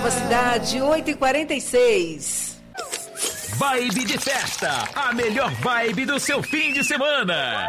Nova Cidade, 8h46. Vibe de festa, a melhor vibe do seu fim de semana.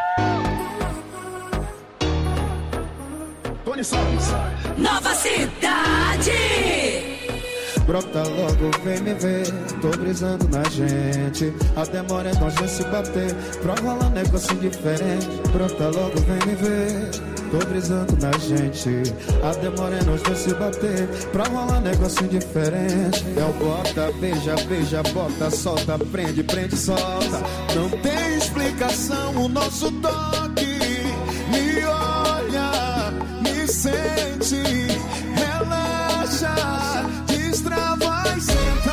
Tony Salles. Nova Cidade. Brota logo, vem me ver, tô brisando na gente. A demora é nós já se bater, pra rolar negócio diferente. Brota logo, vem me ver, tô brisando na gente. A demora é nós dois se bater, pra rolar negócio diferente. É o bota, beija, beija, bota, solta, prende, prende, solta. Não tem explicação o nosso toque. Me olha, me sente, relaxa, destrava e senta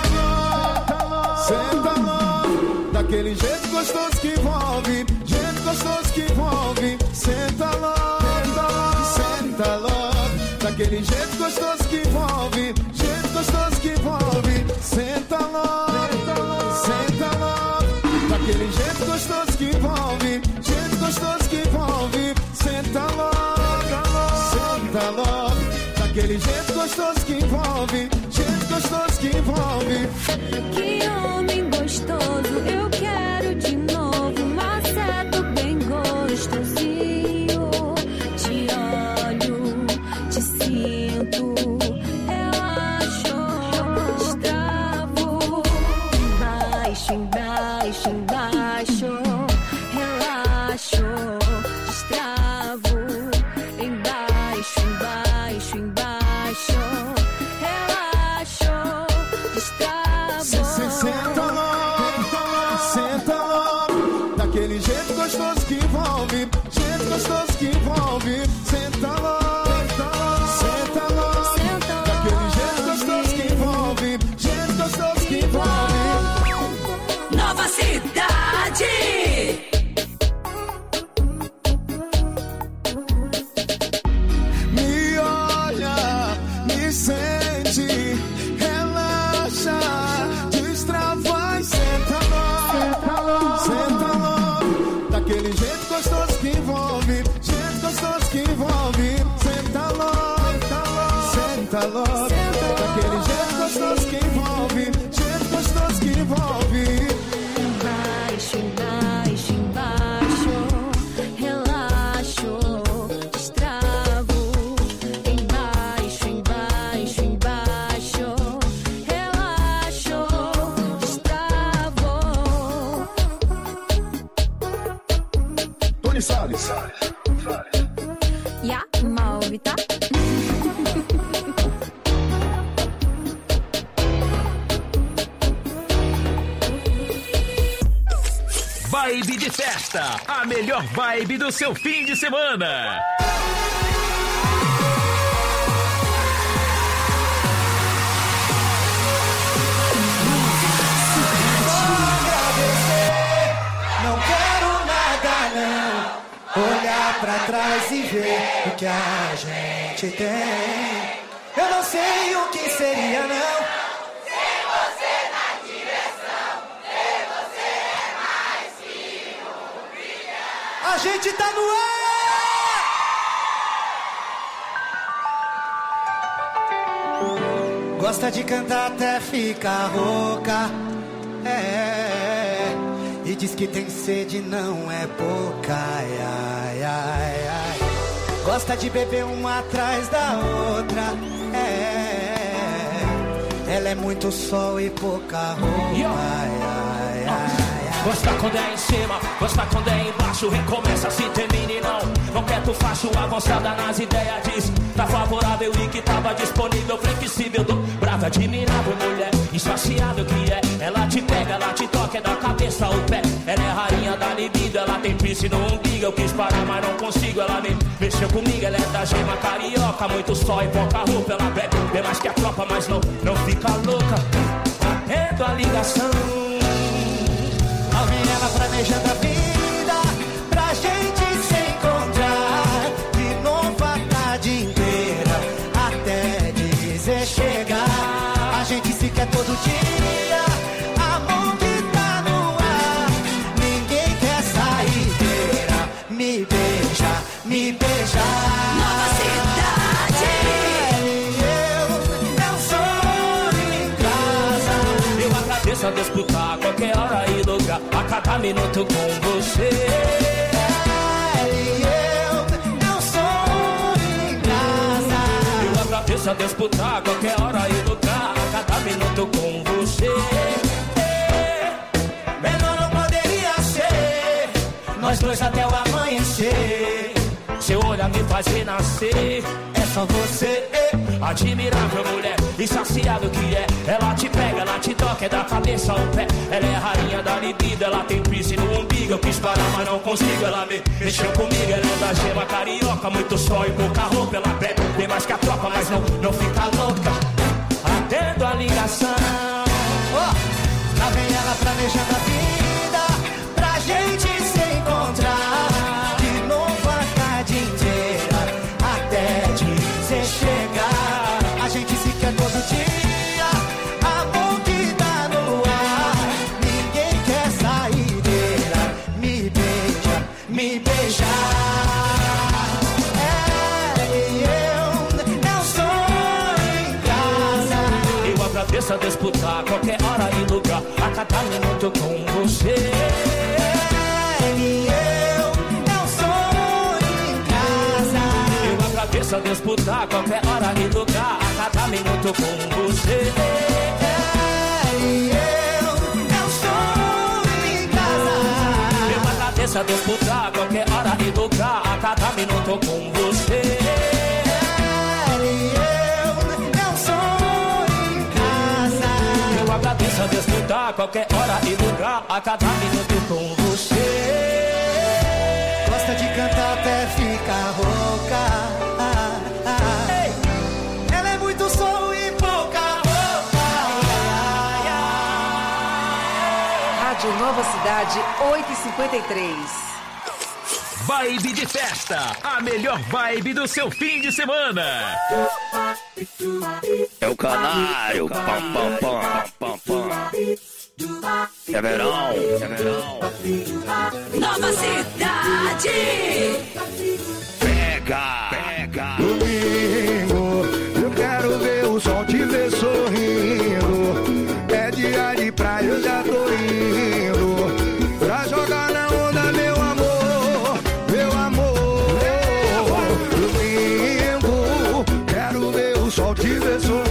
logo, daquele jeito gostoso que envolve, jeito gostoso que envolve, senta logo, daquele jeito gostoso que envolve, jeito gostoso que envolve, senta logo, daquele jeito gostoso que envolve, jeito gostoso que envolve, senta logo, daquele jeito gostoso que envolve, jeito gostoso que envolve. Que homem gostoso, eu quero de novo, maceto bem gostosinho. Te olho, te sinto, relaxo, destravo. Embaixo, embaixo, embaixo, relaxo, destravo. Embaixo, embaixo, embaixo, relaxo, destravo. Senta logo, daquele jeito gostoso que envolve, jeito gostoso que envolve, senta logo, daquele jeito gostoso que envolve, jeito gostoso que envolve. Nova Cidade. Me olha, me sente, relaxa, destrava e senta logo, daquele jeito gostoso que envolve, jeito gostoso que envolve, senta logo, daquele jeito gostoso que envolve, jeito gostoso que envolve. Embaixo, embaixo, embaixo, relaxo, destravo. Embaixo, embaixo, embaixo, relaxo, destravo. Tony Salles. Ya, Malvita. Vibe de festa, a melhor vibe do seu fim de semana. Não quero nada não, olhar pra trás e ver o que a gente tem. Eu não sei o que seria não, Sem você na direção, ter você é mais que um brilhante. a gente tá no ar. Gosta de cantar até ficar rouca, e diz que tem sede, não é pouca, ai, ai, ai, ai. Gosta de beber uma atrás da outra, ela é muito sol e pouca roupa, ai, ai, ai. Gosta quando é em cima, gosta quando é embaixo. Recomeça se termina e não quer tu faço avançada nas ideias. Diz, tá favorável e que tava disponível. Flexível, brava, admirável. Mulher insaciável que é. Ela te pega, ela te toca, é da cabeça ao pé. Ela é rainha da libido, ela tem piercing no umbigo. Eu quis parar, mas não consigo. Ela me mexeu comigo, ela é da gema carioca. Muito sol e pouca roupa, ela bebe bem mais que a tropa, mas não fica louca. Atendo a ligação. Alguém ela planejando a vida pra gente se encontrar de novo a tarde inteira até dizer chegar. A gente se quer todo dia, amor que tá no ar. Ninguém quer saideira. Me beija, me beija. Nova Cidade. Eu sou cada minuto com você. E eu não sou em casa. Eu agradeço a Deus por estar qualquer hora e lugar, cada minuto com você. Melhor não poderia ser, nós dois até o amanhecer. Seu olhar me faz renascer. É só você, admirável mulher, insaciável que é. Ela te pega, ela te toca, é da cabeça ao pé. Ela é a rainha da libido, ela tem piercing no umbigo. Eu quis parar, mas não consigo, ela me mexeu comigo. Ela é da gema carioca, muito sol e pouca roupa. Ela bebe bem mais que a tropa, mas não fica louca. Atendo a ligação. Lá vem ela planejando a vida, pra gente se encontrar de novo a tarde inteira, até dizer chegar. A gente se quer todo dia, amor que tá no ar. Ninguém quer saideira, me beija, me beijar. Eu não sou em casa. Eu agradeço a Deus por estar qualquer hora e lugar, a cada minuto com você. Eu não sou em casa. Eu agradeço a Deus por estar qualquer hora e lugar, a cada minuto com você. Eu não sou em casa. Eu agradeço a Deus por estar qualquer hora e lugar, a cada minuto com você. Eu não sou em casa. Eu agradeço a Deus por estar qualquer hora e lugar, a cada minuto com você. Gosta de cantar até ficar rouca. Ela é muito som e pouca roupa. Rádio Nova Cidade, 8h53. Vibe de festa, a melhor vibe do seu fim de semana. É o canário, pam pam pam pam pam. É verão, é verão. Nova Cidade. Pega, pega. Domingo, eu quero ver o sol te ver sorrindo. É dia de praia, eu já tô indo pra jogar na onda, meu amor, meu amor. Domingo, quero ver o sol te ver sorrindo.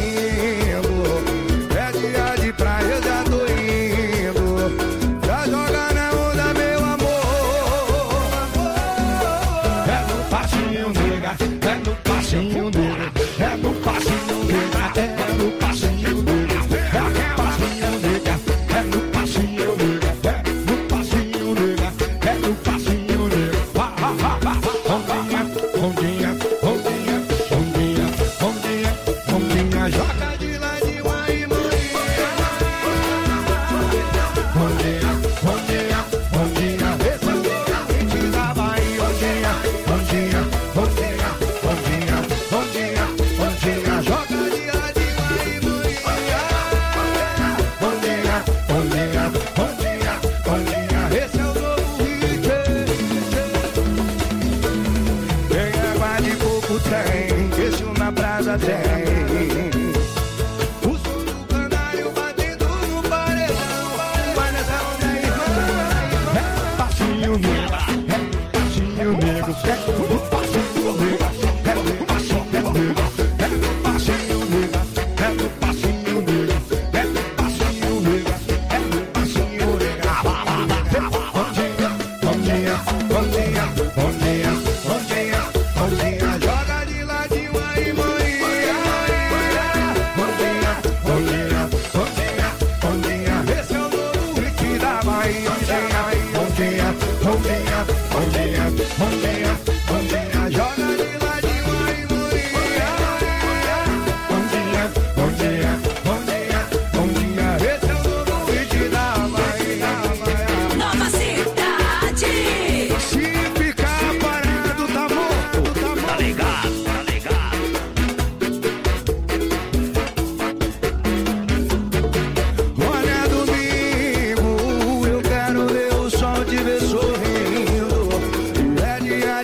É dia de praia, eu já tô indo pra jogar na onda, meu amor. É no passinho, nega, é no passinho, nega, é no passinho, nega, é no passinho, nega, é no passinho, nega, é no passinho, nega, é no passinho, nega. Ondinha, ondinha, ondinha, ondinha, ondinha, joga de ladinho aí, maninha. Ondinha, ondinha, ondinha, esse é o gigante da Bahia. Ondinha, ondinha, ondinha, ondinha, ondinha, ondinha, joga de ladinho aí, maninha. Ondinha, ondinha, ondinha, ondinha, esse é o novo hit. Tem água de coco, tem, queijo na brasa, tem. O som do canário batendo no paredão. Vai nessa onda aí, vai. É passinho negro, é passinho negro, é passinho negro, é passinho negro, é passinho negro, é passinho negro, é passinho negro, é passinho negro. Ondinha, ondinha, ondinha, ondinha, ondinha, joga de ladinho aí, maninha. Ondinha, ondinha, ondinha, ondinha, esse é o novo hit da Bahia. Ondinha, ondinha, ondinha, ondinha, ondinha, joga de ladinho aí, maninha. Ondinha, ondinha, ondinha, ondinha, esse é o novo hit da Bahia. Nova Cidade. Se ficar parado, tá morto, tá morto. Tá ligado, tá ligado. Olha, domingo, eu quero ver o sol te ver sorrindo. É dia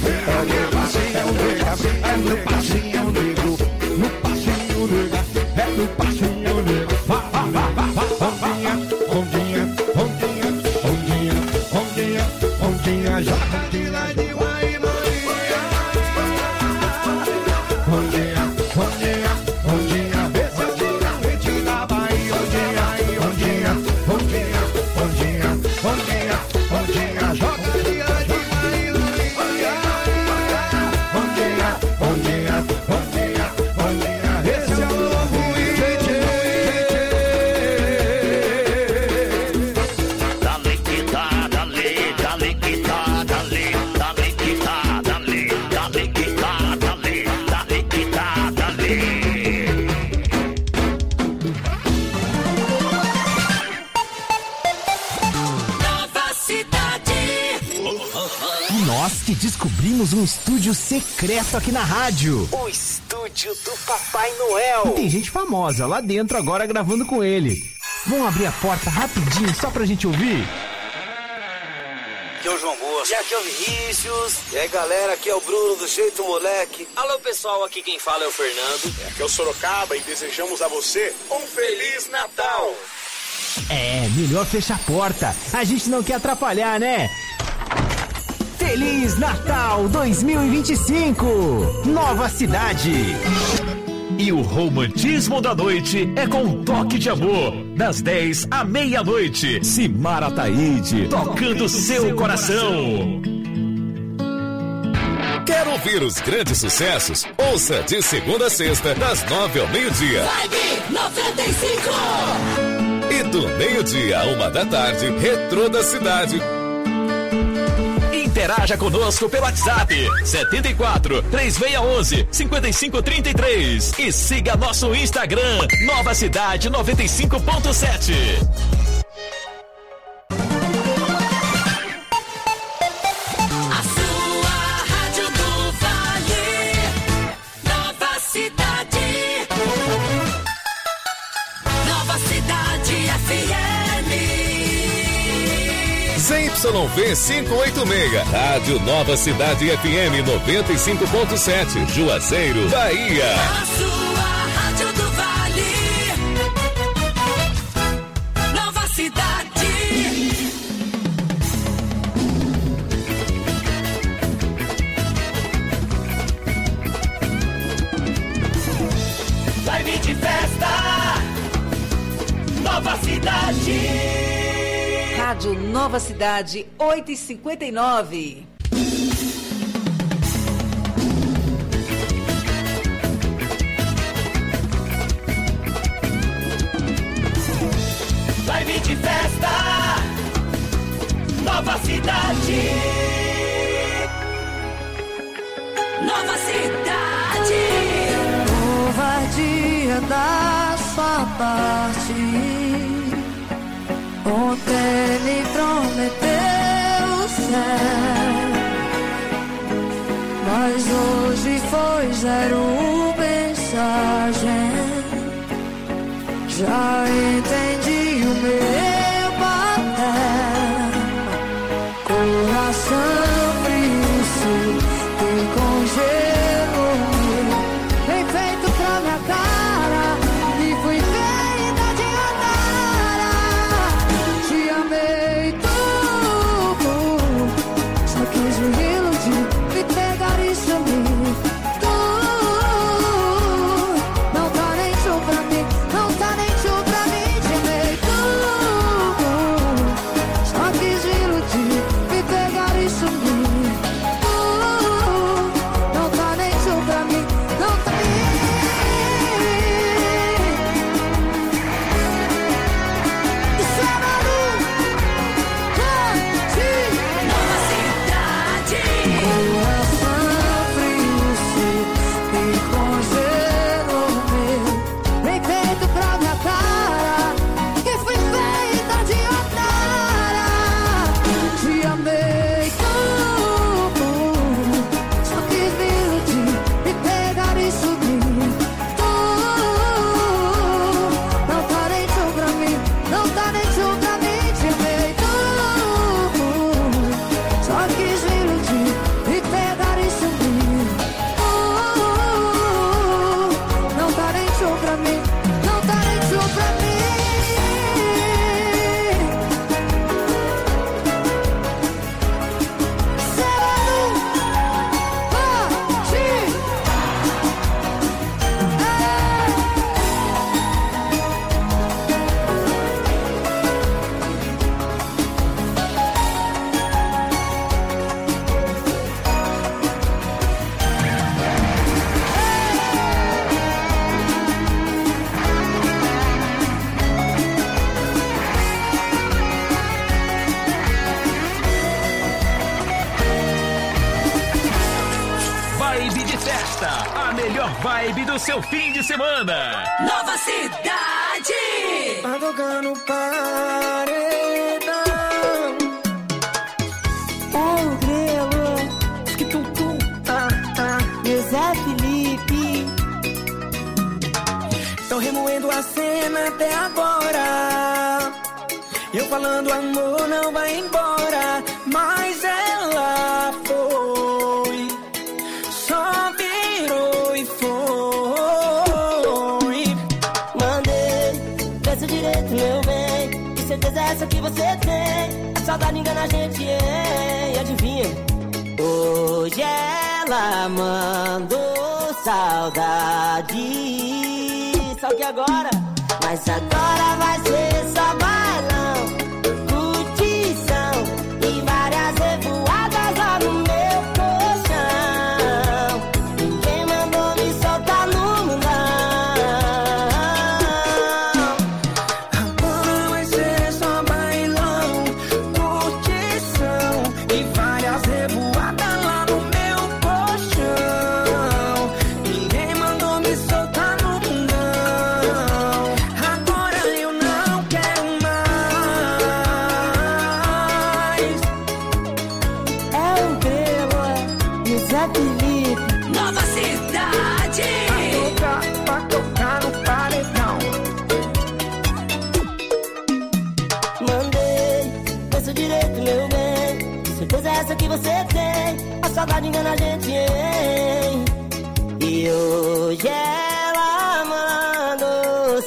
É no passinho, nego. No passinho, nega. É no passinho, nega. Rondinha, rondinha, rondinha, rondinha, rondinha, joga de lá de Guaí, Maria. Rondinha, rondinha, rondinha, vê se eu tiro a frente da Bahia. Rondinha, rondinha, rondinha, rondinha, rondinha, joga de lá de Guaí, Maria. Rondinha, rondinha, rondinha, rondinha, esse é o novo IGG. Dale que tá, dale que tá, dale que tá, dale que tá, dale que tá, dale. Nova Cidade. Nós que descobrimos um estúdio secreto aqui na rádio. O estúdio do Papai Noel. E tem gente famosa lá dentro agora gravando com ele. Vamos abrir a porta rapidinho só pra gente ouvir? Aqui é o João Bosco. E aqui é o Vinícius. E aí, galera, aqui é o Bruno do Jeito Moleque. Alô, pessoal, aqui quem fala é o Fernando. Aqui é o Sorocaba e desejamos a você um Feliz Natal. É, melhor fechar a porta. A gente não quer atrapalhar, né? Feliz Natal 2025! Nova Cidade! E o romantismo da noite é com um toque de amor. Das 10 à meia-noite. Simara Ataíde, tocando seu coração. Quer ouvir os grandes sucessos? Ouça de segunda a sexta, das 9 ao meio-dia. Vibe 95. E do meio-dia a 1 da tarde, Retrô da Cidade. Interaja conosco pelo WhatsApp 74 3611 5533 e siga nosso Instagram Nova Cidade 95.7. A sua rádio do Vale. Nova Cidade. Nova Cidade FM. ZYV 586, Rádio Nova Cidade FM 95.7, Juazeiro, Bahia. A sua rádio do Vale. Nova Cidade. Vibe de festa. Nova Cidade. Rádio Nova Cidade, 8h59. Vibe de festa. Nova Cidade. Nova Cidade. Covardia da sua parte. Ontem me prometeu o céu, mas hoje foi zero mensagem. Já entendi o meu papel. Coração frio que congelou, bem feito pra minha cara, e fui feita de andara. Te amei tudo, só quis me iludir, me pegar e sumir. Tu não tá nem show pra mim, não tá nem show pra mim de Festa, a melhor vibe do seu fim de semana. Nova Cidade. Tá tocando paredão. É o Grelo, que tum-tum, Zé Felipe. Tô remoendo a cena até agora. Eu falando amor não vai embora, mas ela foi, só virou e foi. Mandei, pensa direito meu bem, que certeza é essa que você tem? A saudade engana a gente, hein? Adivinha? Hoje ela mandou saudade. Só que agora, mas agora vai ser só bailão, curtição e várias revoadas lá no meu colchão. Ninguém mandou me soltar no mundão. Agora vai ser só bailão, curtição e várias revoadas lá no meu colchão. Ninguém mandou me soltar no mundão. Agora eu não quero mais. É o Grelo e o Zé Felipe. Nova Cidade. Pra tocar no paredão. Mandei, pensa direito meu bem, que certeza é essa que você tem? A saudade engana a gente, hein? E hoje ela mandou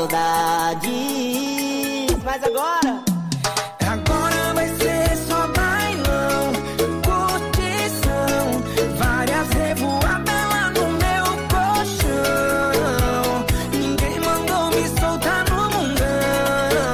saudade. Mas agora Vai ser só bailão, curtição, várias revoadas lá no meu colchão. Ninguém mandou me soltar no mundão.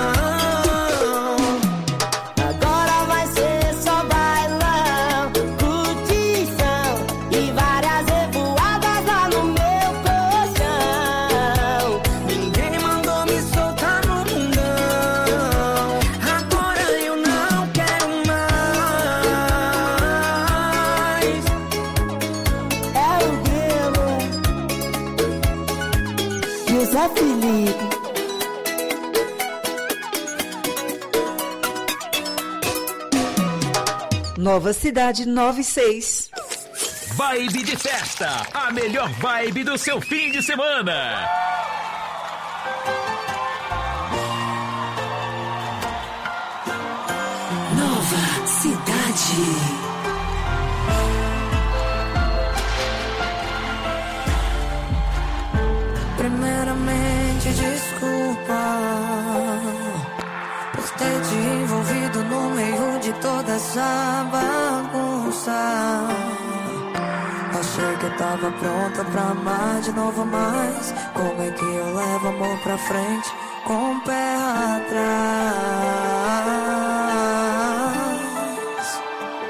Agora vai ser só bailão, curtição e várias revoadas lá no meu colchão. Ninguém mandou me soltar no mundão. Agora eu não quero mais. É o Grelo e o Zé Felipe. Nova Cidade 96. Vibe de festa, a melhor vibe do seu fim de semana. Nova Cidade. Primeiramente, desculpa por ter te envolvido no meio de toda essa bagunça. Achei que eu tava pronta pra amar de novo, mas como é que eu levo amor pra frente com o pé atrás?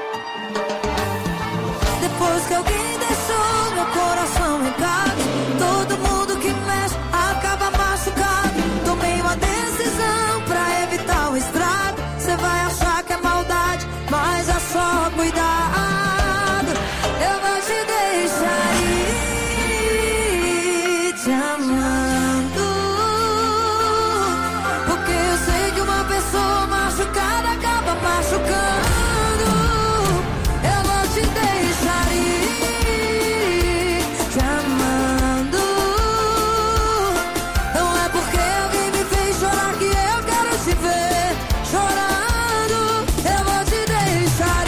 Depois que alguém deixou meu coração em casa, todo mundo que mexe acaba machucado. Tomei uma decisão pra evitar o estrago. Cê vai achar que é maldade, mas é só cuidado. Eu vou te deixar ir te amando, porque eu sei que uma pessoa machucada acaba machucando. Eu vou te deixar ir te amando. Não é porque alguém me fez chorar que eu quero te ver chorando. Eu vou te deixar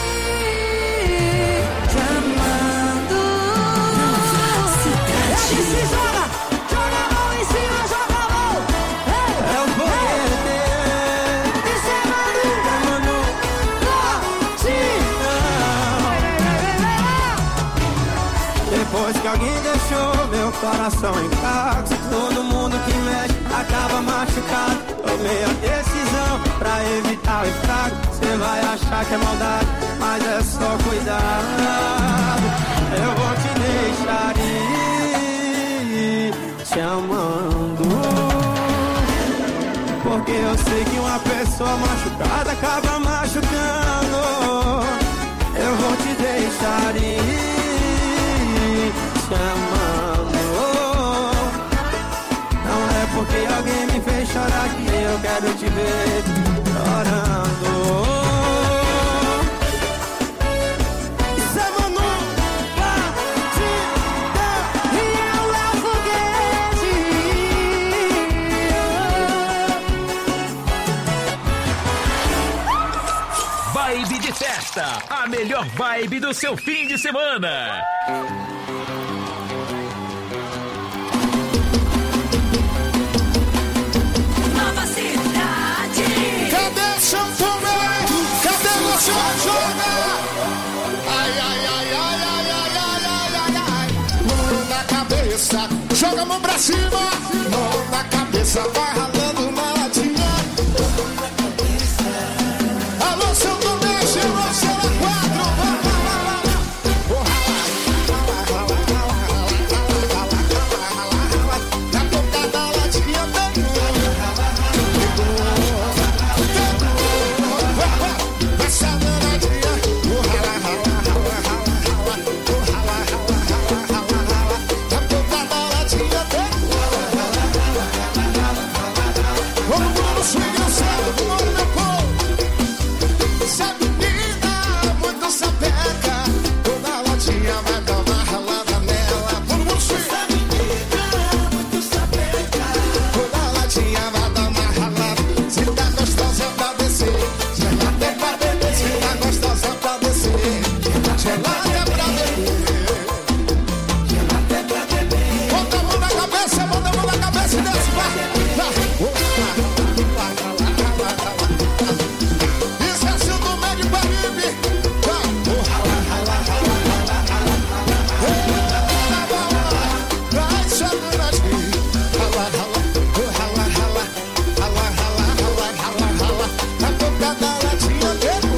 ir te amando. É que se joga, joga a mão em cima, joga a mão. É o poder. E se mano, depois que alguém deixou meu coração em casa, todo mundo que mexe acaba machucado. Tomei a decisão pra evitar o estrago. Cê vai achar que é maldade, mas é só cuidado. Eu vou te deixar ir te amando, porque eu sei que uma pessoa machucada acaba machucando. Eu vou te deixar ir Festa, a melhor vibe do seu fim de semana. Nova Cidade. Cadê São Tomé? Cadê você, joga? Ai, ai, ai, ai, ai, ai, ai, ai, ai. Mão na cabeça, joga a mão pra cima. Mão na cabeça, vai ralando uma latinha. Alô, São Tomé, chegou, será 4. Na boca da latinha tem essa danadinha. Na boca da latinha tem. Vamos no swing, no céu, vamos no meu povo. Essa menina muito sapeca, toda latinha vai dar uma ralada nela. Vamos no swing. Essa menina muito sapeca, toda latinha vai dar uma ralada. Se tá gostosa pra descer, gelada é pra beber. Se tá gostosa pra descer, gelada é pra beber. Gelada é pra beber. Bota a mão na cabeça, bota a mão na cabeça e desce, vai. Isso é São Tomé de Paribe. Vai chegando aqui. Rala, rala, rala, rala, rala, rala, rala, rala, rala. Na boca da latinha pegou.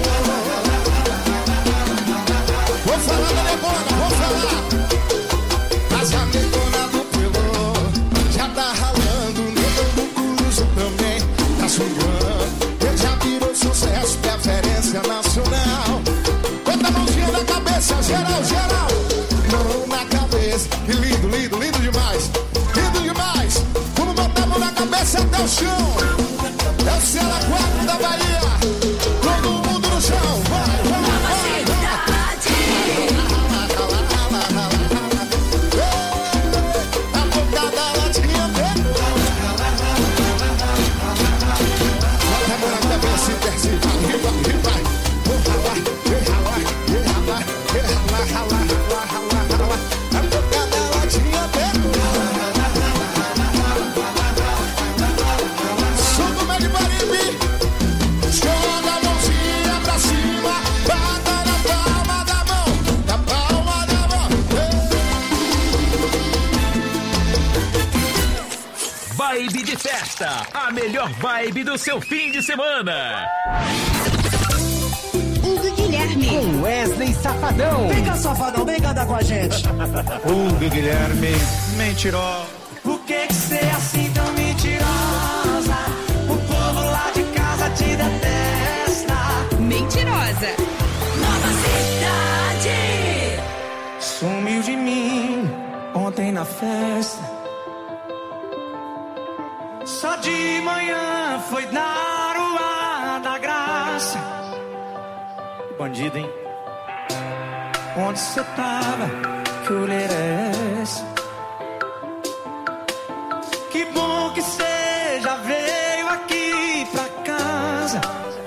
Vou falar da Lebona, vou falar. As amigonas do pelo já tá ralando. No Cruzo também tá sugando. Ele já virou sucesso, preferência nacional. Bota a mãozinha na cabeça, geral, geral. Mão na cabeça, que lindo, lindo, lindo demais. Lindo demais. Vamos botar a mão na cabeça até o chão. É o Cela 4 da Bahia. Todo mundo no chão. Vai, vai, vai, vai. A boca da latinha pegou. Bota a mão na cabeça e desce. Vai, vai, vai. Vou ralar, vou ralar, vou ralar, vou ralar, ralar, ralar, ralar, ralar. A boca da latinha pegou. São Tomé de Paribe. Joga a mãozinha pra cima. Bata na palma da mão. Na palma da mão. Vibe de festa, a melhor vibe do seu fim de semana. Hugo Guilherme. Com Wesley Safadão. Vem cá, safadão, vem cantar com a gente. Hugo Guilherme, mentiroso. Por que você é assim tão mentirosa? O povo lá de casa te detesta. Mentirosa. Nova Cidade. Sumiu de mim ontem na festa. Só de manhã foi dar o ar da graça. Bandido, hein? Onde você tava? Que olheira é essa? Que bom que você já veio aqui pra casa.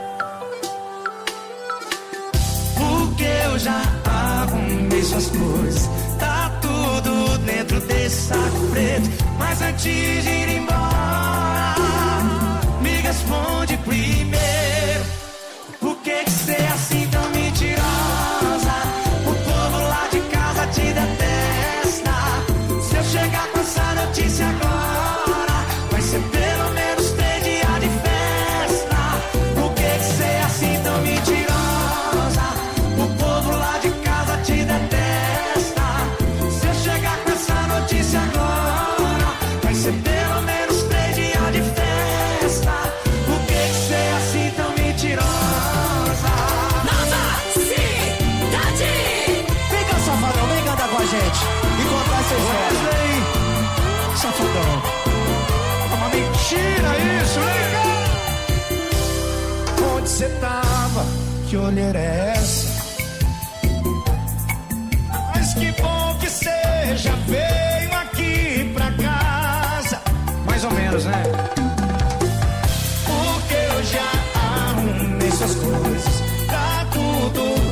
Porque eu já arrumei suas coisas. Tá tudo dentro desse saco preto. Mas antes de ir embora, me responde primeiro. Por que você é assim tão mentirosa? O povo lá de casa te detesta. Se eu chegar com essa notícia agora, vai ser pelo menos 3 dias de festa. Por que você é assim tão mentirosa? O povo lá de casa te detesta. Se eu chegar com essa notícia agora, vai ser pelo menos 3 dias de festa. Por que você é assim tão mentirosa? Nova Cidade. Vem cá, safadão, vem cantar com a gente e contar essa história. Safadão, é uma mentira isso, vem cá. Onde você tava? Que olheira é essa? Mas que bom que você já veio aqui pra casa. Mais ou menos, né? Porque eu já arrumei suas coisas. Tá tudo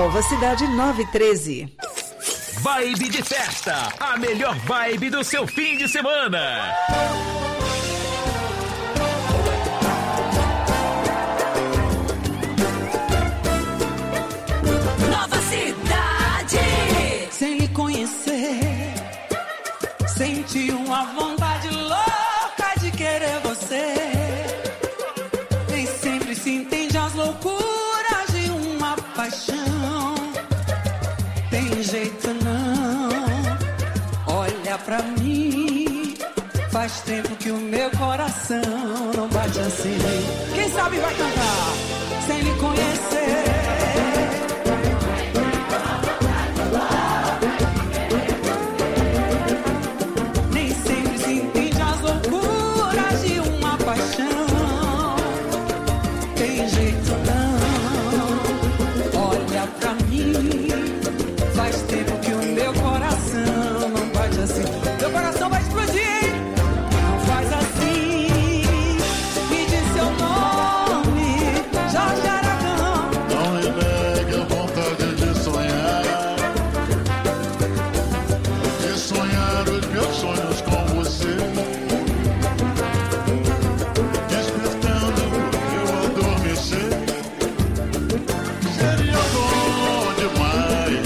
Nova Cidade 913. Vibe de festa, a melhor vibe do seu fim de semana. Nova Cidade. Sem lhe conhecer, senti uma vontade louca de querer você. Nem sempre se entende as loucuras de uma paixão. Tem jeito não, olha pra mim. Faz tempo que o meu coração não bate assim. Quem sabe vai cantar sem lhe conhecer. Nem sempre se entende as loucuras de uma paixão. Tem jeito não, olha pra mim. Faz tempo que o meu coração não bate assim. Meu coração vai explodir, hein? Não faz assim. Me diz seu nome, Jorge Aragão. Não me negue a vontade de sonhar os meus sonhos com você. Despertando eu adormecer. Seria bom demais.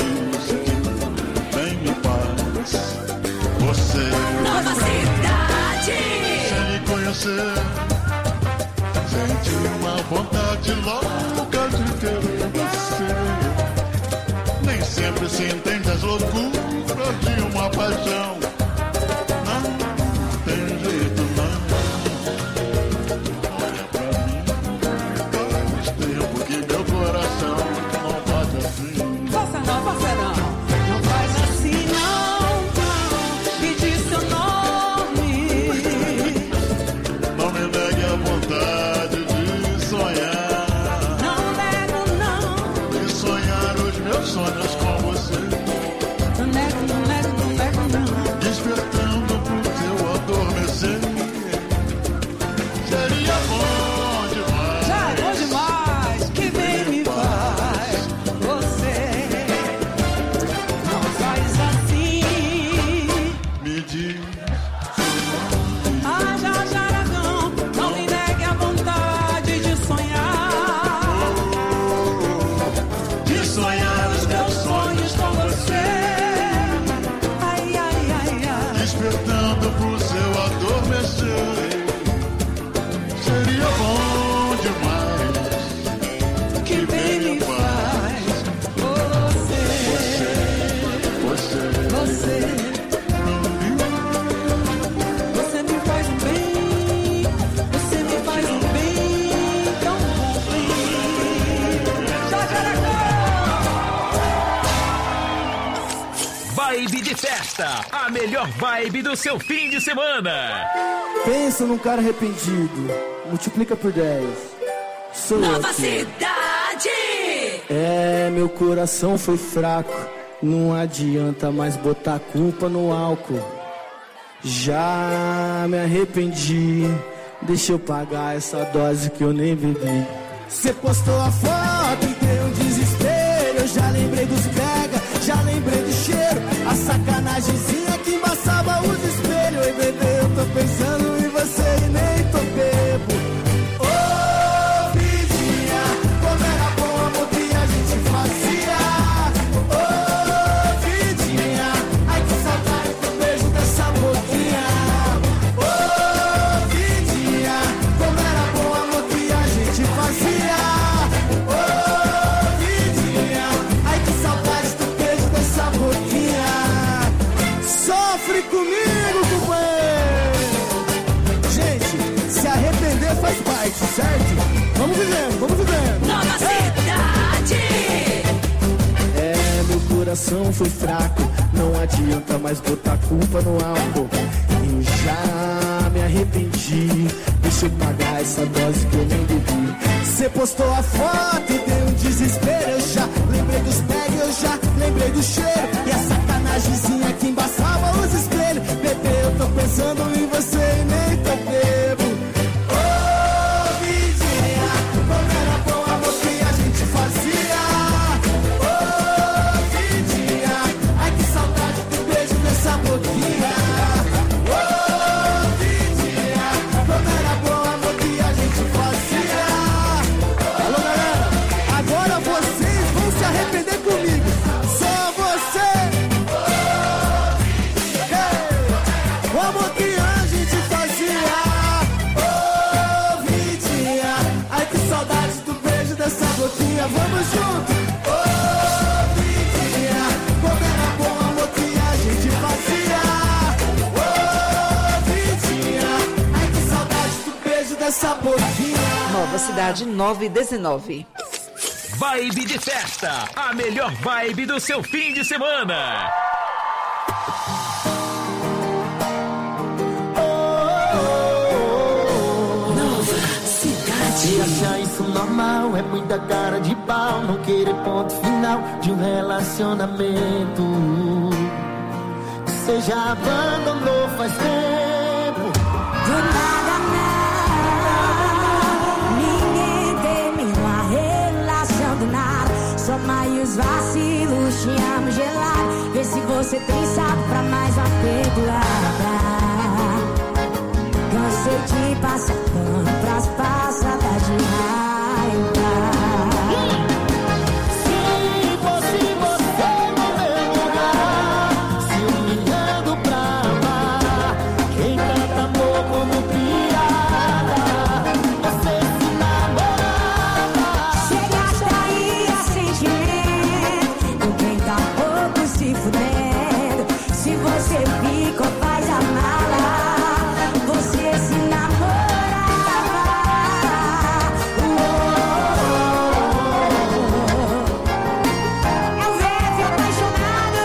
Você. Nova Cidade. Sem me conhecer, senti uma vontade louca de querer você. Nem sempre se entende as loucuras de uma paixão. Não tem jeito não. Olha pra mim, faz tempo que meu coração não bate assim. Faça não, faça não. Não faz assim não. Me diz seu nome. Não me negue a vontade de sonhar. Não nego não. De sonhar os meus sonhos com você. Não nego, não nego, não nego não. Despertando pro teu adormecer. Seria bom demais. Já é bom demais. Que bem me faz você. Não faz assim. Me diz. Ah, Jorge Aragão, não me negue a vontade de sonhar. De sonhar os meus sonhos com você. Ai, ai, ai, ai. Despertando pro seu adormecer. Seria bom demais. Que bem me faz você. Você me faz um bem. Você me faz um bem tão bom. Jorge Aragão. Vibe de festa, a melhor vibe do seu fim de semana. Pensa num cara arrependido, multiplica por 10. Sou eu Nova aqui. Cidade. É, meu coração foi fraco, não adianta mais botar a culpa no álcool. Já me arrependi, deixa eu pagar essa dose que eu nem bebi. Cê postou a foto e deu um desespero, eu já lembrei dos pega, já lembrei do cheiro, a sacanagemzinha que embaçava os espelhos. Ei, bebê, eu tô pensando em você e nem tô bebo. Ô, vizinha, como era bom o amor que a gente fazia. Ô, vidinha, ai que saudade do beijo dessa boquinha. Ô, vidinha, como era bom o amor que a gente fazia. Ô, vidinha, ai que saudade do beijo dessa boquinha. Sofre comigo, companheiro. Gente, se arrepender faz parte, certo? Vamos vivendo, vamos vivendo. Nova Cidade. É, meu coração foi fraco, não adianta mais botar culpa no álcool. Eu já me arrependi, deixa eu pagar essa dose que eu nem bebi. Cê postou a foto e deu um desespero, eu já lembrei dos pegs, eu já lembrei do cheiro. E a sacanagemzinha que embaçava os espelhos. Bebê, eu tô pensando em você e nem tô bebo. Ô, vidinha, como era bom o amor que a gente fazia. Ô, Nova Cidade 919. Vibe de festa, a melhor vibe do seu fim de semana. Nova Cidade. E achar isso normal é muita cara de pau. Não querer ponto final de um relacionamento que você já abandonou faz tempo. Do nada não, ninguém termina a relação do nada. Só mais os vacilos, te amo gelado. Vê se você tem saco pra mais uma perdoada. Cansei de passar pano pras passadas de raiva. Se fosse você no meu lugar, se humilhando pra amar, quem trata amor como piada, você se namorava. Você gastaria sentimento com quem tá pouco se fudendo. Se você ficou, faz a mala. Você se namorava. É um velho apaixonado.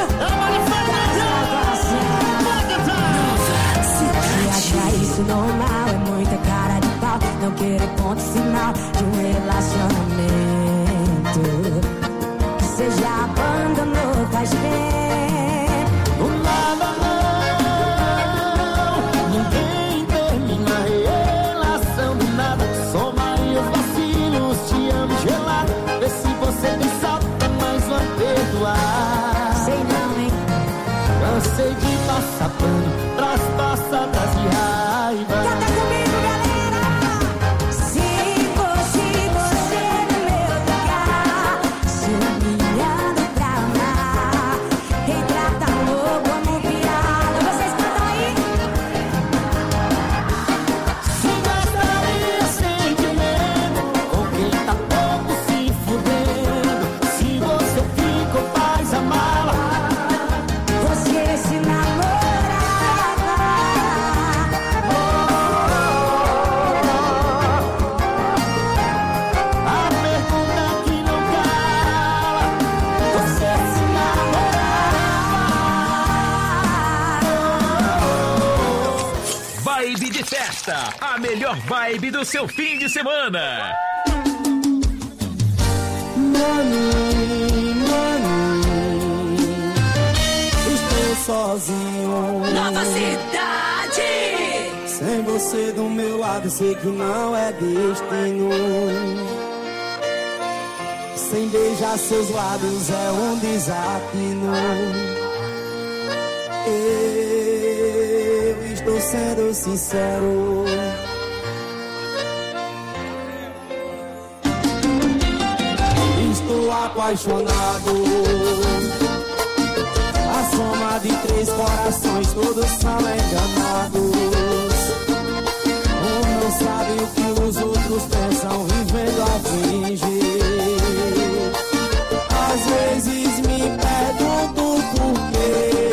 Se achar isso normal, é muita cara de pau. Não querer ponto final de um relacionamento que você já abandonou faz tempo. Do nada não, ninguém termina a relação do nada. Soma aí os vacilos, te amo gelado. Vê se você tem salto pra mais uma perdoar. Sei não, hein? Cansei de passar pano pras passadas de raiva. Canta comigo, galera! Se fosse você no meu lugar, se humilhando pra amar, quem trata amor como piada. Vocês cantam aí? Se gastaria sentimento com quem tá pouco se fudendo. Se você ficou, faz a mala. Você se namorava. A pergunta que não cala, você se namorava. Vibe de festa, a melhor vibe do seu fim de semana. Estou sozinho. Nova Cidade. Sem você do meu lado, sei que não é destino. Sem beijar seus lábios é um desatino. Eu estou sendo sincero. Estou apaixonado. A soma de 3 corações, todos são enganados. Um não sabe o que os outros pensam, vivendo a fingir. Às vezes me pergunto por quê.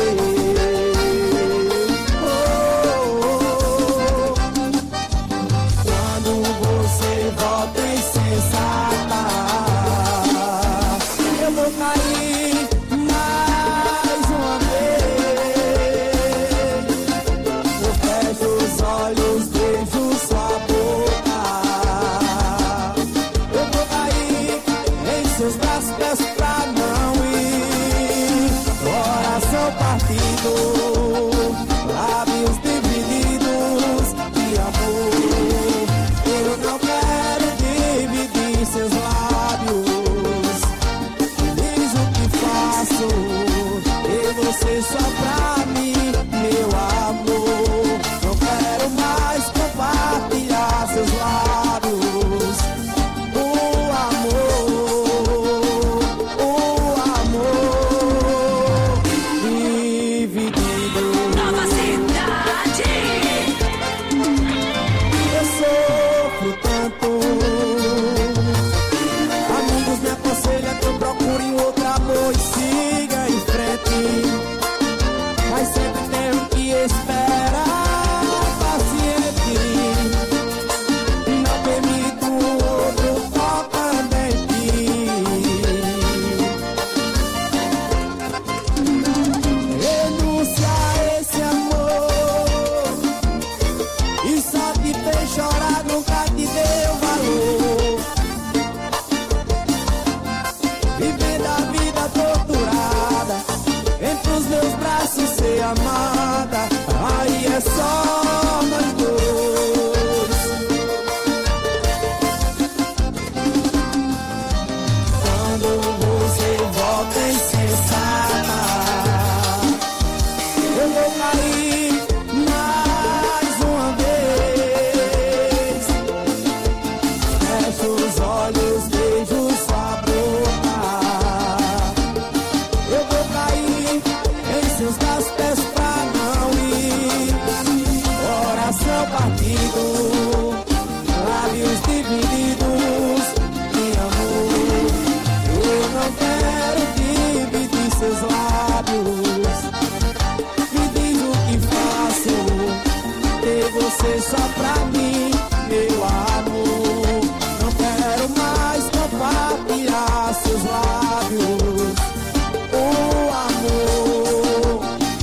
Quando você volta insensata, eu vou cair mais uma vez. Eu fecho os olhos, beijo sua boca. Eu vou cair em seus braços, peço pra não ir. Coração partido, lábios divididos de amor. Eu não quero dividir seus lábios. Diz o que faço, eu vou ser só pra mim, meu amor. Não quero mais compartilhar seus lábios. O amor dividido. Nova Cidade. Eu sofro tanto. Amigos me aconselham que eu procure outro amor e siga em frente. Mas fácil ser amada, aí é só nós dois. Quando você volta insensata, eu vou cair mais uma vez. Fecho os olhos, beijo sua boca. Eu vou cair em seus braços, peço pra não ir. Coração partido, lábios divididos. Me amor, eu não quero dividir seus lábios. Me diz o que faço, ter você só pra mim, meu amor. Não quero mais compartilhar seus lábios. O amor,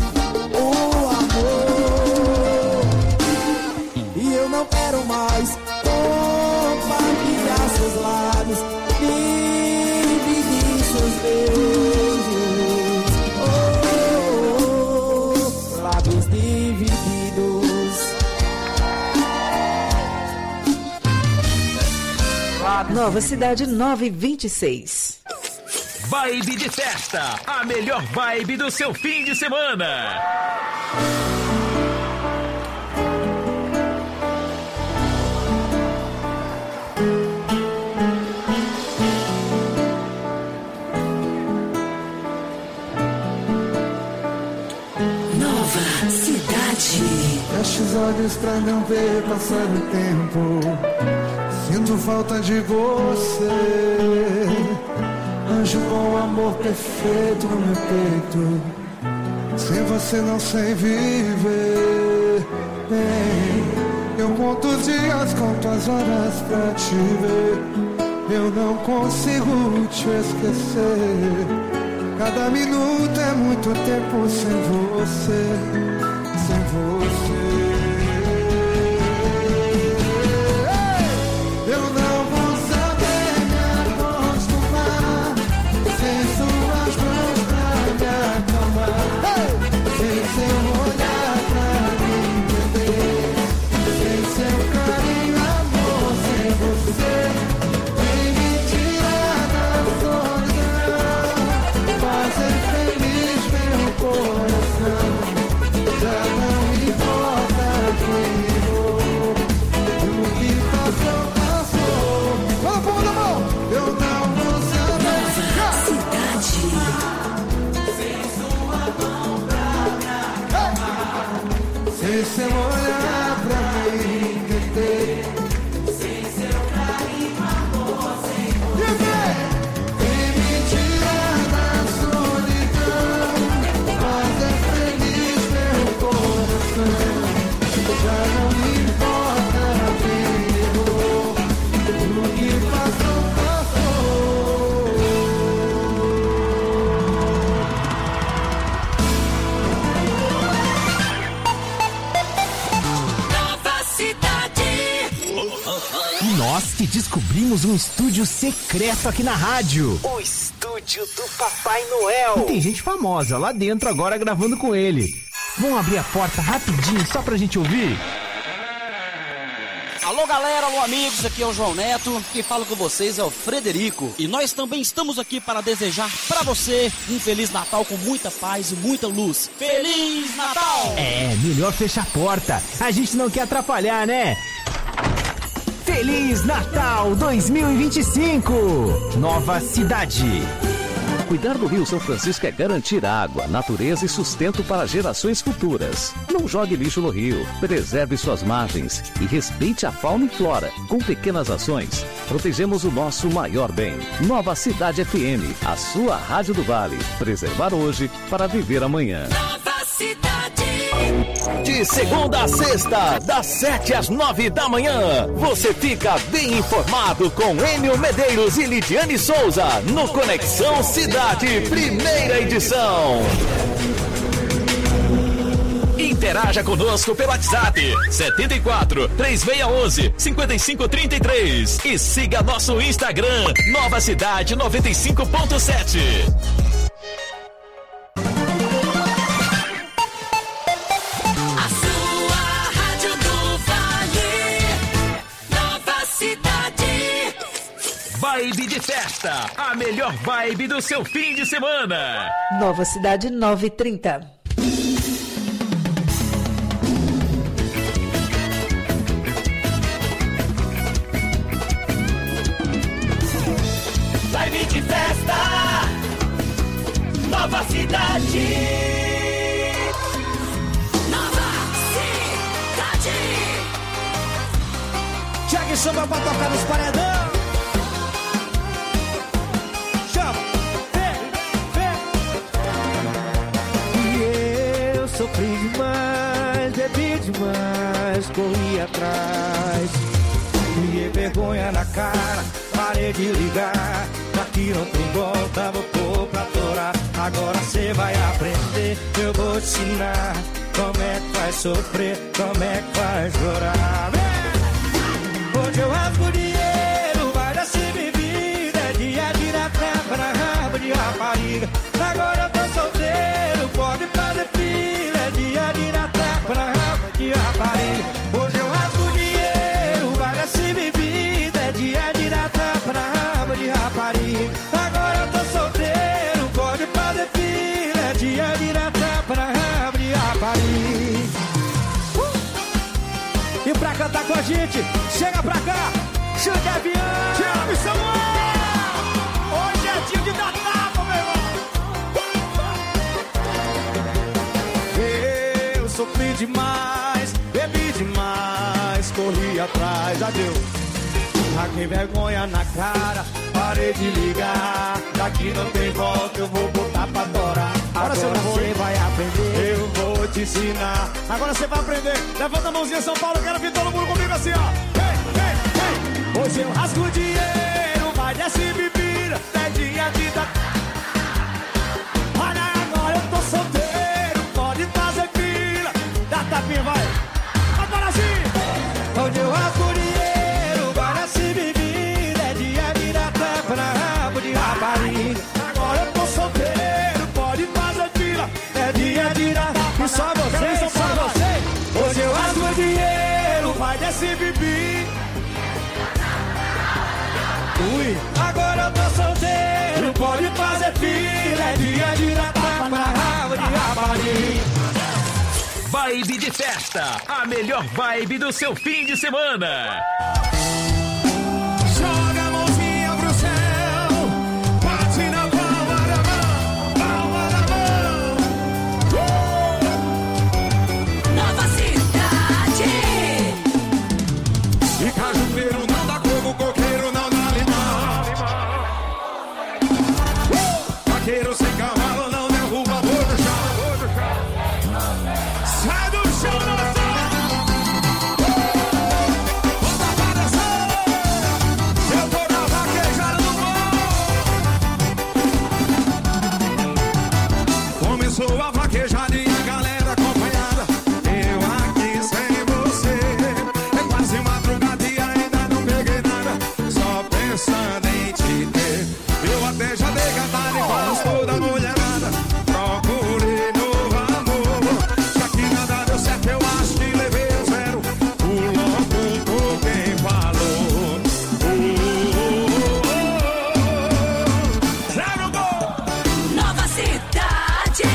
e eu não quero mais compartilhar seus lábios, dividir seus beijos. Lábios divididos. Nova Cidade 926. Vibe de festa, a melhor vibe do seu fim de semana. Nova Cidade. Feche os olhos pra não ver passar o tempo. Sinto falta de você. Anjo bom, amor perfeito no meu peito. Sem você não sei viver. Bem, eu conto os dias, conto as horas pra te ver. Eu não consigo te esquecer. Cada minuto é muito tempo sem você. Sem você. Eu não vou saber me acostumar sem suas mãos pra me acalmar, sem seu olhar pra me entender, sem seu carinho, amor, sem você. Vem me tirar da solidão, fazer feliz meu coração. Já não importa quem errou, o que passou, passou. Fala, povo da mão! Eu não vou saber. Cidade. Sem sua mão pra me acalmar, sem seu olhar pra me entender, sem seu carinho, amor, sem você. Vem me tirar da solidão, fazer feliz meu coração. Já não me importa quem errou, o que passou, passou. Nova Cidade. E nós que descobrimos um estúdio secreto aqui na rádio. O estúdio do Papai Noel. E tem gente famosa lá dentro agora gravando com ele. Vamos abrir a porta rapidinho só pra gente ouvir? Alô galera, alô amigos, aqui é o João Neto, quem fala com vocês é o Frederico. E nós também estamos aqui para desejar pra você um Feliz Natal com muita paz e muita luz. Feliz Natal! É, melhor fechar a porta, a gente não quer atrapalhar, né? Feliz Natal 2025! Nova Cidade. Cuidar do Rio São Francisco é garantir água, natureza e sustento para gerações futuras. Não jogue lixo no rio, preserve suas margens e respeite a fauna e flora. Com pequenas ações, protegemos o nosso maior bem. Nova Cidade FM, a sua rádio do Vale. Preservar hoje para viver amanhã. Nova Cidade. De segunda a sexta, das 7 às 9 da manhã, você fica bem informado com Enio Medeiros e Lidiane Souza no Conexão Cidade, primeira edição. Interaja conosco pelo WhatsApp 74 3611 5533 e siga nosso Instagram Nova Cidade 95.7. Vibe de festa, a melhor vibe do seu fim de semana. Nova Cidade 930. Vibe de festa, Nova Cidade. Nova Cidade. Chegue samba pra tocar nos paredão. Chama, E eu sofri demais, bebi demais, corri atrás. Criei vergonha na cara, parei de ligar. Daqui não tem volta, vou pôr pra torar. Agora cê vai aprender, eu vou te ensinar como é que faz sofrer, como é que faz chorar. Hoje eu rasgo dinheiro, vai dar se bebida. É dia de dar tapa na raba de rapariga. Agora eu tô solteiro, pode fazer filha. É dia de dar tapa na raba de rapariga. Hoje eu rasgo dinheiro, vai dar se bebida. É dia de dar tapa na raba de rapariga. Agora eu tô solteiro, pode fazer filha. É dia de dar tapa na raba de rapariga. E pra cantar com a gente, chega pra cá, Xande Avião, Thiago Samuel. Hoje é dia de dar tapa, meu irmão. Eu sofri demais, bebi demais, corri atrás, adeus. Aqui vergonha na cara, parei de ligar. Daqui não tem volta, eu vou botar pra torar. Agora você vai aprender, eu vou te ensinar. Agora você vai aprender, levanta a mãozinha São Paulo, quero ver todo mundo comigo assim, ó. Hey, hey, hey. Hoje eu rasgo dinheiro, vai desce bebida, é dia de dar. Olha agora eu tô solteiro, pode fazer fila. Dá tapinha, vai. Agora sim. Hoje eu rasgo dinheiro, vai desce bebida, é dia de dar tapa na rabo de rapariga. Agora eu tô solteiro, pode fazer fila. É dia de dar tapa. E só você, só você. Hoje eu rasgo dinheiro, vai desce bebida. Ui, agora eu tô solteiro, pode fazer fila. É dia de dar tapa na rabo de rapariga. Vibe de festa, a melhor vibe do seu fim de semana. Joga a mãozinha pro céu, bate na palma da mão, palma da mão. Nova Cidade. E cajueiro não dá coco, coqueiro não dá limão. Vaqueiro sem cavalo não derruba voo do chão. Sai do chão, nação! Volta pra descer! Eu tô na vaquejada do bom. Começou a vaquejada e a galera acompanhada. Eu aqui sem você. É quase madrugada e ainda não peguei nada. Só pensando em te ter. Eu até já dei cantada e faço toda mulherada. Procurei novo amor. Já que nada deu certo, eu acho que levei o zero. O louco quem falou. Zero gol! Nova Cidade.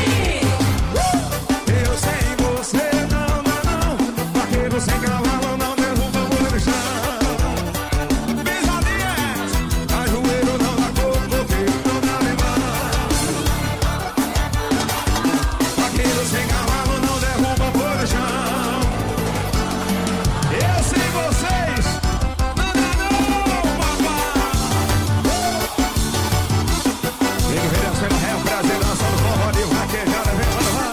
Eu sem você não dá não. Vaqueiro sem cavalo não derruba o boi no chão. Pisadinha é essa. Cajueiro não dá coco, coqueiro não dá limão. Vaqueiro sem cavalo não derruba o boi no chão. Eu sem vocês não dá não, papai. Tem que ver a cena real, prazer, dança no forró de vaquejada, vem lá, vai.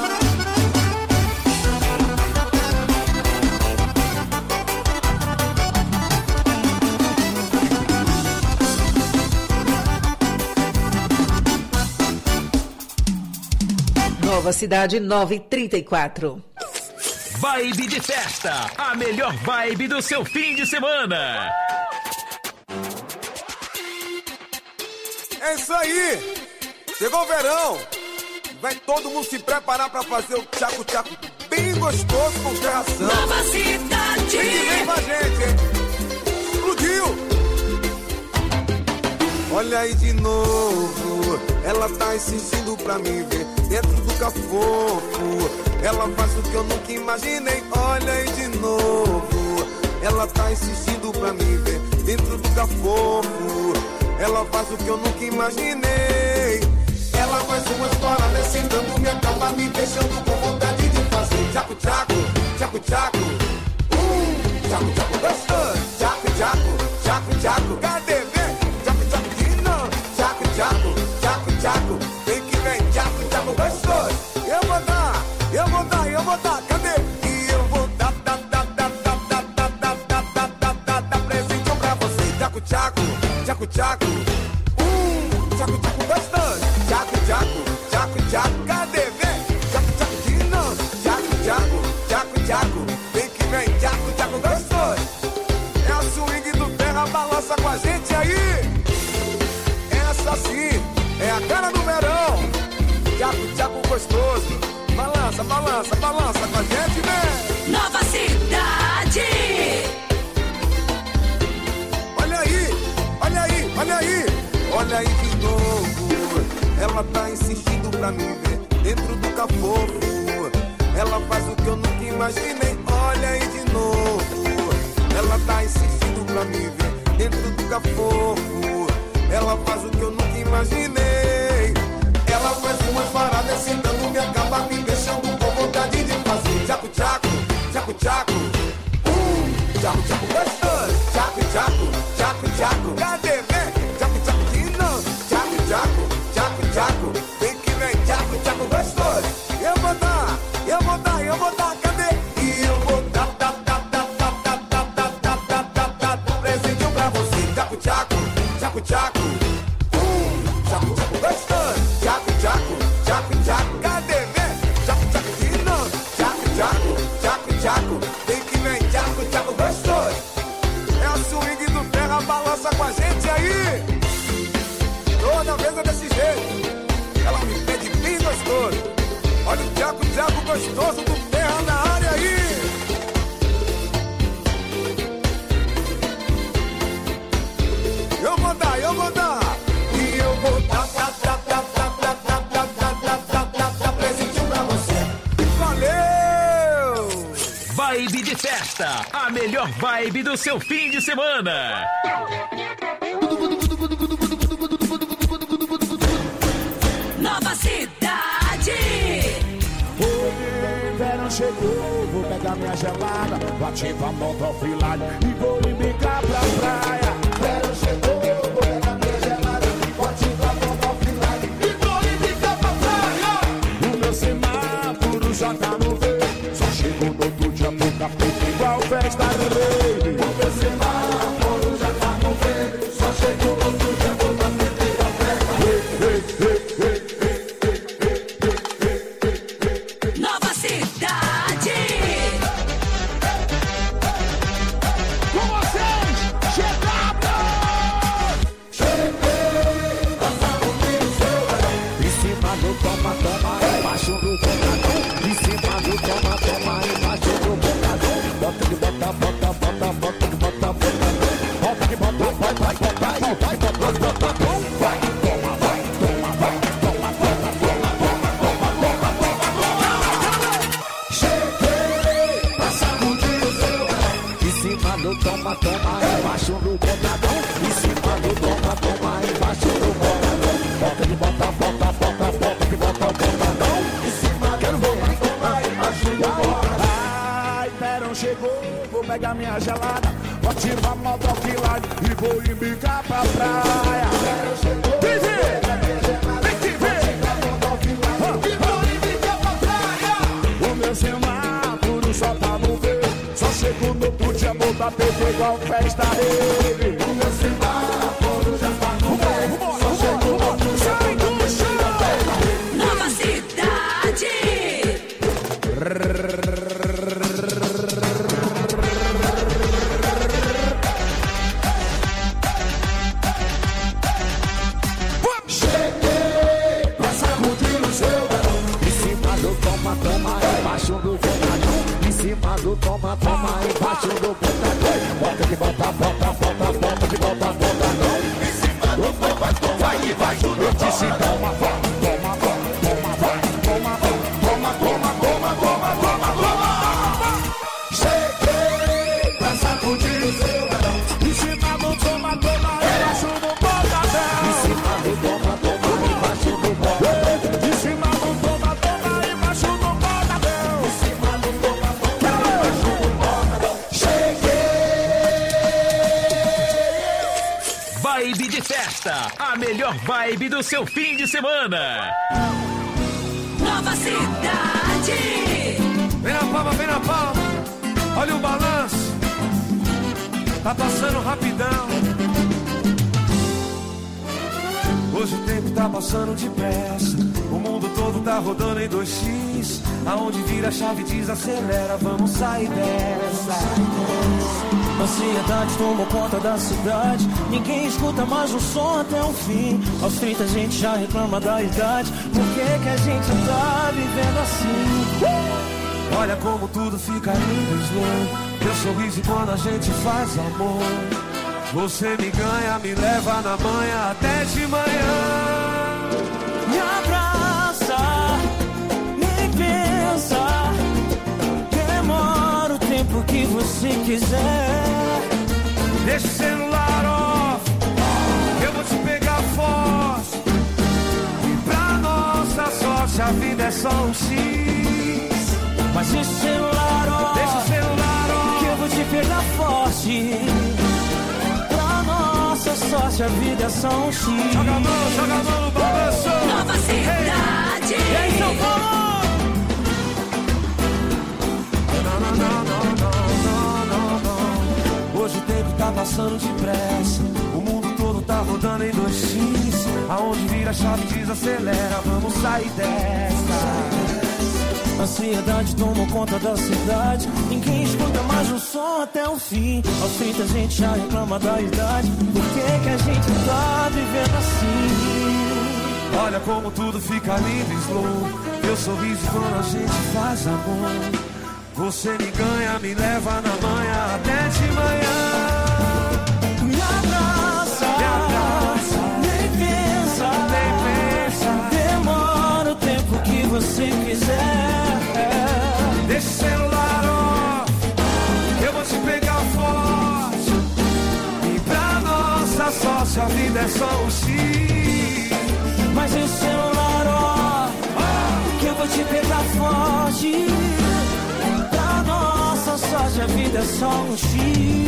Nova Cidade 934. Vibe de festa, a melhor vibe do seu fim de semana. É isso aí! Chegou o verão! Vai todo mundo se preparar pra fazer o tchaco-tchaco bem gostoso com terração. Nova Cidade. Vem com a gente, hein? Explodiu! olha aí de novo. Ela tá insistindo pra me ver dentro do cafofo. Ela faz o que eu nunca imaginei, olha aí de novo. Ela tá insistindo pra me ver dentro do cafofo. Ela faz o que eu nunca imaginei. Ela faz uma história descendendo minha cama, me deixando com vontade de fazer tchaco-tchaco, tchaco-tchaco. Tchaco, tchaco, gostoso. Tchaco, tchaco, tchaco, tchaco. Cadê, vem? Tchaco, tchaco de novo. Tchaco, tchaco, tchaco, tchaco. Vem que vem, tchaco, tchaco, gostoso. Eu vou dar. Cadê? E eu vou dar presente pra você. Tchaco, tchaco, tchaco, tchaco. Tchaco, tchaco, gostoso. Tchaco, tchaco, tchaco, tchaco. Cadê, vem? Tchaco, tchaco de novo. Tchaco, tchaco, tchaco, tchaco. Vem que vem, tchaco, tchaco, gostoso. É a swing do terra, balança com a gente aí. Essa sim, é a cara do verão. Tchaco, tchaco, gostoso. Balança, balança, balança com a gente, vem. Nova Cidade. Olha aí, olha aí, olha aí. Olha aí de novo. Ela tá insistindo pra me ver dentro do cafofo. Ela faz o que eu nunca imaginei. Olha aí de novo. Ela tá insistindo pra me ver dentro do cafofo. Ela faz o que eu nunca imaginei. Ela faz umas paradas sentando minha cama, me deixando com vontade de fazer tchaco-tchaco, tchaco-tchaco. Tchaco, tchaco, gostoso. Tchaco, tchaco, tchaco, tchaco. Cadê, vem? Tchaco, tchaco de novo. Tchaco, tchaco, tchaco, tchaco. Vem que vem, tchaco, tchaco, gostoso. Eu vou dar. Cadê? E eu vou dar presente pra você. Tchaco, tchaco, tchaco, tchaco. Tchaco, tchaco, gostoso. Tchaco, tchaco, tchaco, tchaco. Cadê, vem? Tchaco, tchaco de novo. Tchaco, tchaco, tchaco, tchaco. Vem que vem, tchaco, tchaco, gostoso. É a swing do terra, balança com a gente aí. Toda vez é desse jeito. Ela me pede bem gostoso. Olha o tchaco, tchaco gostoso do terra na área aí. Eu vou dar. E eu vou dar presentinho pra você. Valeu! Vibe de festa, a melhor vibe do seu fim de semana. Nova Cidade. O verão chegou, vou pegar minha gelada, vou ativar a moto offline e vou embicar pra praia. Verão chegou, vou pegar minha gelada, vou ativar a moto offline e vou embicar pra praia. O meu semáforo já tá no verde, só chegou no outro dia pouca feita igual festa do rei. O meu semáforo já tá no verde, só chegou no outro dia pouca feita igual festa do rei. Nova Cidade. Com vocês, chegada! Cheguei, passando o seu verão. Em cima do toma, embaixo do botadão. Em cima do toma, embaixo do botadão. Bota que bota, bota, bota, bota que bota, botadão. Bota que bota, bota, bota, bota, vai, botadão. Vai, toma, vai, toma, vai, toma, toma, toma, toma, toma, toma, toma, toma. Cheguei, passando o seu verão. Em cima do toma, embaixo do botadão. Em cima do toma, embaixo do botadão. Bota que bota, bota, bota, bota que bota, botadão. Em cima do toma, embaixo do botadão. Ai, verão chegou, vou pegar minha gelada, vou ativar a moto offline e vou embicar pra praia. Verão chegou, vem que vem, e vou embicar pra praia. O meu semáforo só tá no verde, só chegou no outro dia, vou dar PT igual festa rave. O meu semáforo já tá no verde, só chegou no outro dia, vou dar PT igual festa rave. Nova Cidade. Cheguei pra sacudir o seu verão. Em cima do toma, embaixo do botadão. Em cima do toma, embaixo do botadão. Bota que bota, bota, bota, bota que bota, botadão. Em cima vai debaixo do pau. Disse toma, toma. Cheguei pra sacudir o seu balão. Em cima do toma, embaixo do pontapé. Em cima do toma, embaixo do pontapé. Em cima do toma, embaixo do pontapé. Em cima do toma, embaixo do pontapé. Cheguei. Vibe de festa, a melhor vibe do seu fim de semana. Nova Cidade. Vem na palma, olha o balanço. Tá passando rapidão. Hoje o tempo tá passando depressa. O mundo todo tá rodando em 2x. Aonde vira a chave desacelera. Vamos sair dessa. Ansiedade tomou conta da cidade. Ninguém escuta mais o som até o fim. Aos 30 a gente já reclama da idade. Por que a gente tá vivendo assim? Olha como tudo fica lindo, slow. Teu sorriso quando a gente faz amor. Você me ganha, me leva na manhã até de manhã. Me abraça, nem pensa. Demora o tempo que você quiser. Deixa o celular off, eu vou te pegar forte. E pra nossa sorte a vida é só um X. Mas deixa o celular off, deixa o celular off, que eu vou te pegar forte. Pra nossa sorte a vida é só um X. Joga a mão no balanço. Nova Cidade. E aí, São Paulo? Hoje o tempo tá passando depressa. O mundo todo tá rodando em 2x. Aonde vira a chave desacelera. Vamos sair dessa. Ansiedade tomou conta da cidade. Ninguém escuta mais o som até o fim. Aos 30 a gente já reclama da idade. Por que a gente tá vivendo assim? Olha como tudo fica lindo e slow. Teu sorriso quando a gente faz amor. Você me ganha, me leva na manhã até de manhã. Me abraça, nem pensa, demora o tempo que você quiser. Deixa o celular off, eu vou te pegar forte. E pra nossa sorte a vida é só um X. Mas deixa o celular off, que eu vou te pegar forte. Pra nossa sorte a vida é só um X.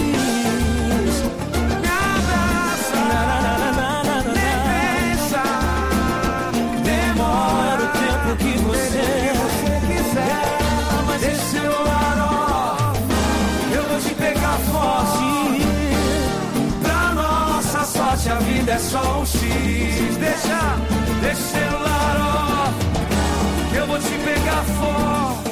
Me abraça, nem pensa. Demora o tempo que você quiser. Mas deixa o celular off, eu vou te pegar forte. Pra nossa sorte a vida é só um X. Deixa o celular off, eu vou te pegar forte.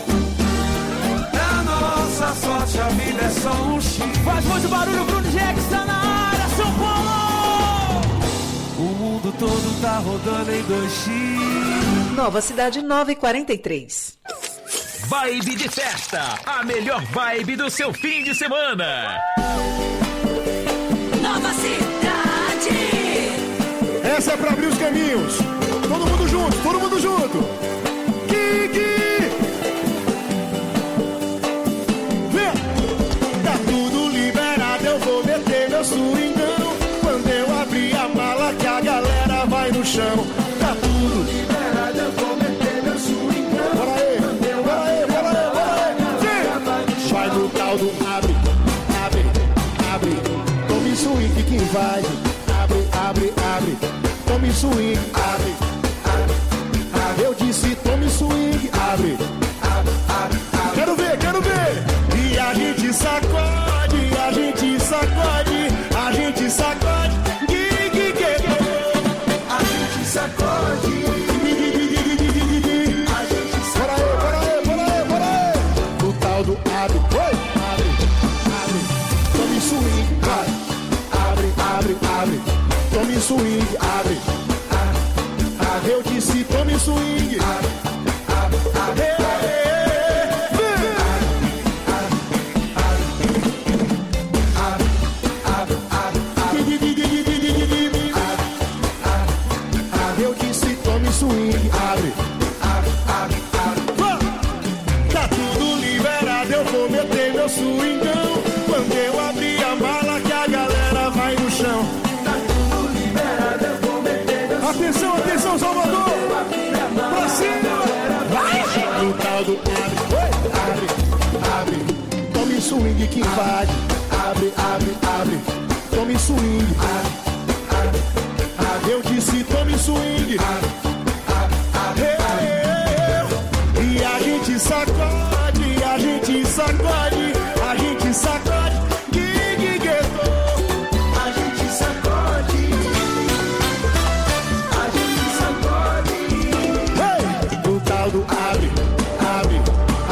Nossa sorte, a vida é só um X. Faz muito barulho, Bruno Jack está na área, São Paulo! O mundo todo tá rodando em 2x. Nova Cidade 943. Vibe de festa, a melhor vibe do seu fim de semana. Nova Cidade. Essa é pra abrir os caminhos. Todo mundo junto, todo mundo junto. Kiki! Meu swingão, quando eu abrir a mala que a galera vai no chão. Tá tudo liberado, eu vou meter meu swingão. Bora aí, vai no tal do abre, tome swing que invade. Abre, tome swing, abre. Eu disse tome swing, abre. Quero ver. E a gente sacode, a gente sacode. A gente sacode. Bora aí. O tal do abre. Tome swing, abre. Tome swing, abre. Eu disse tome swing. abre, abre. Tome swing que invade. Abre, abre, abre. Tome swing. Abre, abre, abre. Eu disse tome swing. Abre.